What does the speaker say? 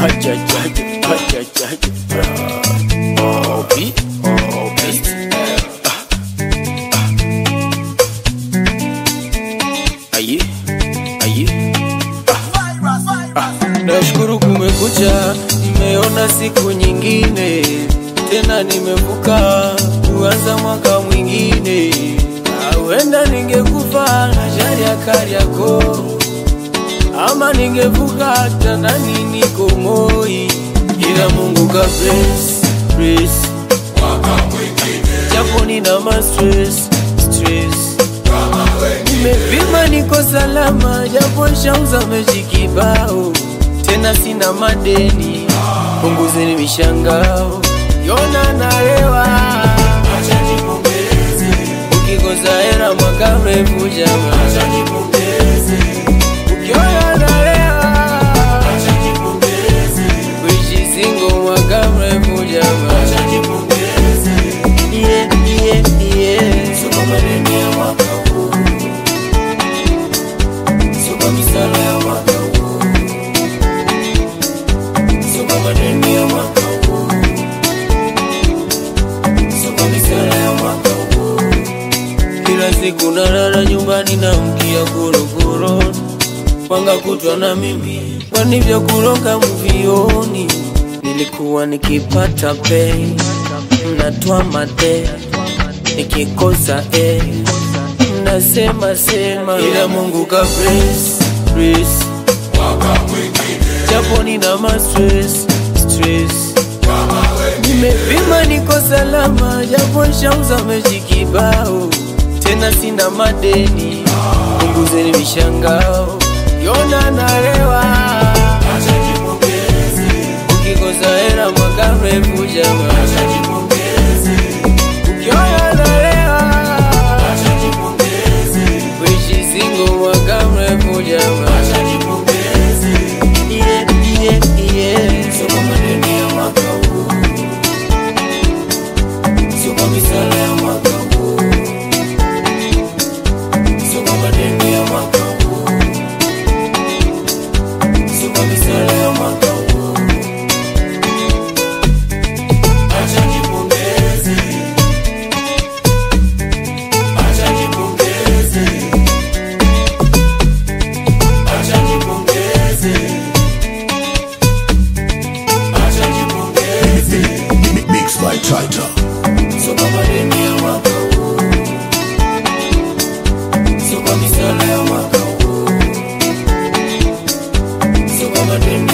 Nashukuru kumekucha, nimeona siku nyingine tena, nimevuka kuanza mwaka mwingine. Huenda ningekufa ajali ya Kariakoo, ama ningevuka hata ndani niko Moi, ila Mungu ka bless mwaka mwingine. Japo nina stress nimepima niko salama, japo shauza mechi kibao, tena sina madeni, punguzeni mishangao, yona narewa, acha nipongeze. ukikosa hela mwaka mrefu jamaa, Acha nipongeze. ukiona narewa, Acha nipongeze. kuishi single mwaka mrefu jamaa, Acha nipongeze. Soko madeni ya mwaka huu, soko misala ya mwaka huu, soko madeni ya mwaka huu, soko misala ya mwaka huu. Kila siku nalala nyumbani na mkia korokoro, panga kutwa na mimi kwani vya kuroga mvioni. Nilikuwa nikipata pay, mnatoa mate, nikikosa mnasema sema, ila Mungu ka bless Mwaka mwingine. japo nina stress Kama wengine. nimepima niko salama, japo shauza mechi kibao, tena sina madeni, punguzeni mishangao, yona narewa, Acha nipongeze. ukikosa hela mwaka mrefu jamaa, Acha nipongeze. ukiona narewa, Acha nipongeze. kuishi single mwaka mrefu jamaa, Acha nipongeze. Soko madeni ya mwaka huu, soko misala ya mwaka huu, soko madeni ya mwaka huu, soko misala ya mwaka huu. Acha nipongeze. Acha nipongeze. Acha nipongeze. Acha nipongeze. Mixed by Tighter. Soko madeni ya mwaka huu, soko misala ya mwaka huu, soko madeni